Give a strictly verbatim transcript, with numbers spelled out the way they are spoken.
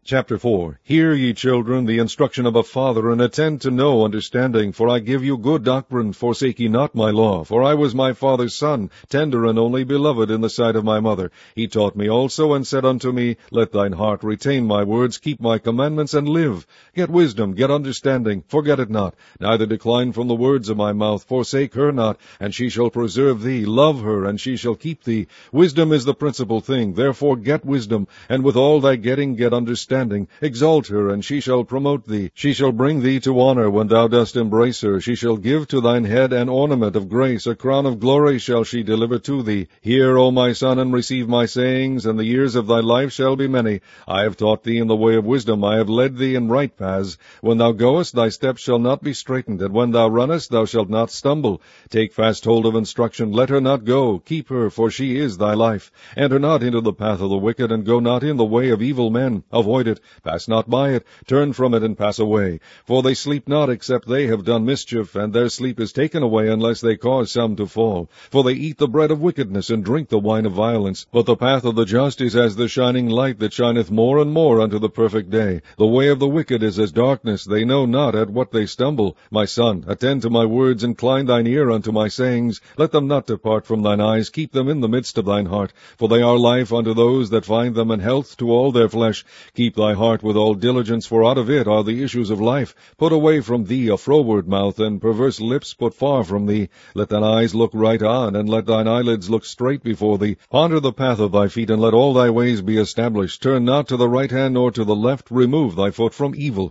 Chapter four. Hear, ye children, the instruction of a father, and attend to know understanding, for I give you good doctrine. Forsake ye not my law. For I was my father's son, tender and only beloved in the sight of my mother. He taught me also, and said unto me, Let thine heart retain my words, keep my commandments, and live. Get wisdom, get understanding, forget it not, neither decline from the words of my mouth. Forsake her not, and she shall preserve thee. Love her, and she shall keep thee. Wisdom is the principal thing, therefore get wisdom, and with all thy getting get understanding. Exalt her, and she shall promote thee. She shall bring thee to honor when thou dost embrace her. She shall give to thine head an ornament of grace. A crown of glory shall she deliver to thee. Hear, O my son, and receive my sayings, and the years of thy life shall be many. I have taught thee in the way of wisdom. I have led thee in right paths. When thou goest, thy steps shall not be straitened, and when thou runnest, thou shalt not stumble. Take fast hold of instruction. Let her not go. Keep her, for she is thy life. Enter not into the path of the wicked, and go not in the way of evil men. Avoid it, pass not by it, turn from it and pass away. For they sleep not except they have done mischief, and their sleep is taken away unless they cause some to fall. For they eat the bread of wickedness, and drink the wine of violence. But the path of the just is as the shining light that shineth more and more unto the perfect day. The way of the wicked is as darkness, they know not at what they stumble. My son, attend to my words, incline thine ear unto my sayings. Let them not depart from thine eyes, keep them in the midst of thine heart. For they are life unto those that find them, and health to all their flesh. Keep thy heart with all diligence, for out of it are the issues of life. Put away from thee a froward mouth, and perverse lips put far from thee. Let thine eyes look right on, and let thine eyelids look straight before thee. Ponder the path of thy feet, and let all thy ways be established. Turn not to the right hand nor to the left. Remove thy foot from evil.